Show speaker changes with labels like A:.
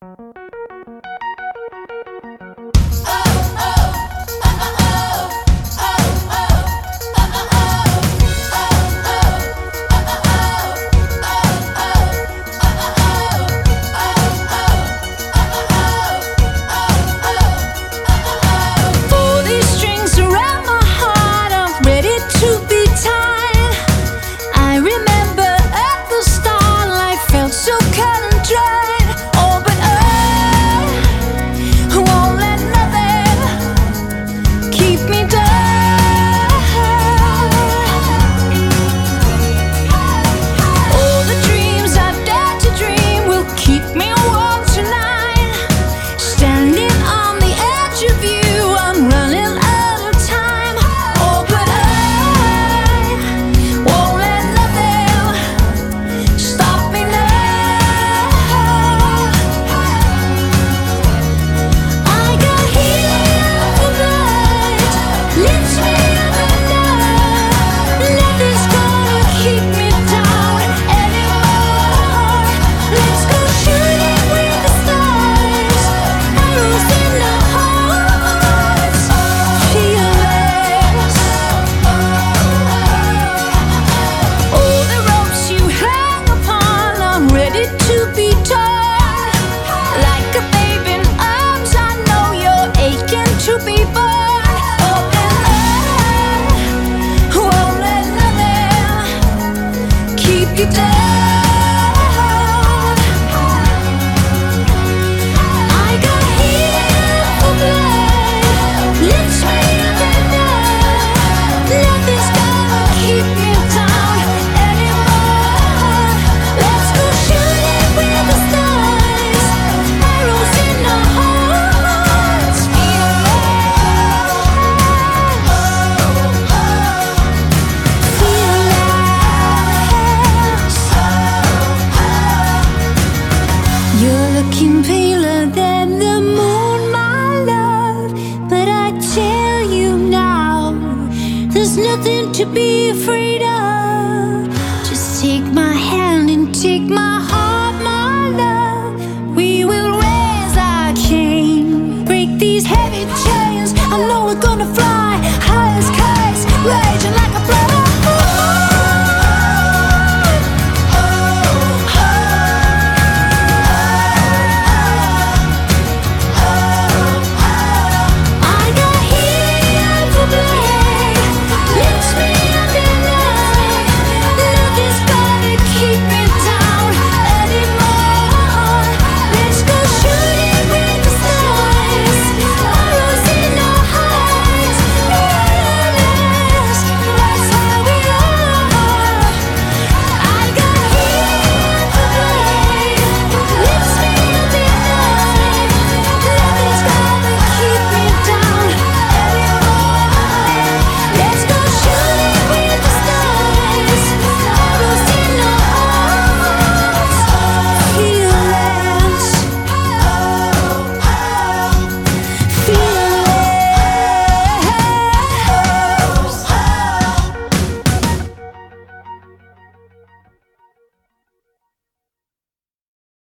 A: you down. I got here for blood, lifts me up and down. Nothing's gonna keep me down anymore. Let's go shooting with the stars, arrows in our hearts. You're looking paler than the moon, my love. But I tell you now, there's nothing to be afraid